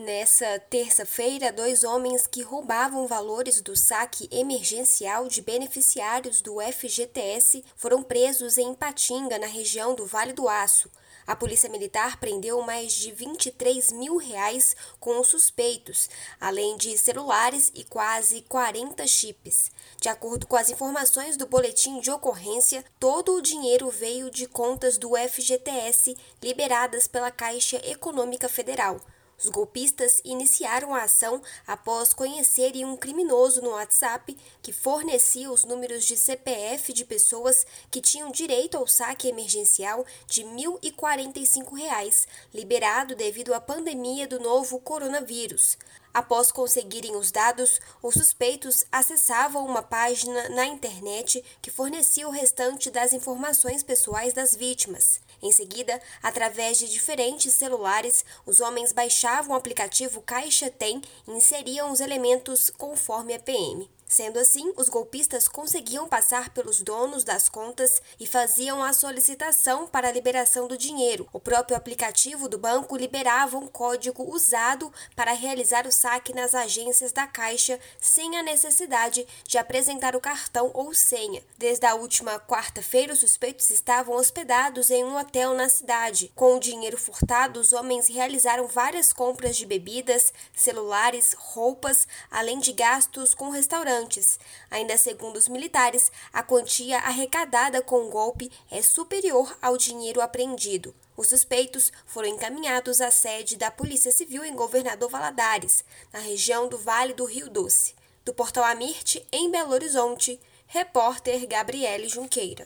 Nessa terça-feira, 2 homens que roubavam valores do saque emergencial de beneficiários do FGTS foram presos em Ipatinga, na região do Vale do Aço. A Polícia Militar prendeu mais de R$ 23 mil com os suspeitos, além de celulares e quase 40 chips. De acordo com as informações do boletim de ocorrência, todo o dinheiro veio de contas do FGTS liberadas pela Caixa Econômica Federal. Os golpistas iniciaram a ação após conhecerem um criminoso no WhatsApp que fornecia os números de CPF de pessoas que tinham direito ao saque emergencial de R$ 1.045, liberado devido à pandemia do novo coronavírus. Após conseguirem os dados, os suspeitos acessavam uma página na internet que fornecia o restante das informações pessoais das vítimas. Em seguida, através de diferentes celulares, os homens baixavam o aplicativo Caixa Tem e inseriam os elementos conforme a PM. Sendo assim, os golpistas conseguiam passar pelos donos das contas e faziam a solicitação para a liberação do dinheiro. O próprio aplicativo do banco liberava um código usado para realizar o saque nas agências da Caixa sem a necessidade de apresentar o cartão ou senha. Desde a última quarta-feira, os suspeitos estavam hospedados em um hotel na cidade. Com o dinheiro furtado, os homens realizaram várias compras de bebidas, celulares, roupas, além de gastos com restaurantes. Ainda segundo os militares, a quantia arrecadada com o golpe é superior ao dinheiro apreendido. Os suspeitos foram encaminhados à sede da Polícia Civil em Governador Valadares, na região do Vale do Rio Doce. Do Portal Amirte, em Belo Horizonte, repórter Gabriele Junqueira.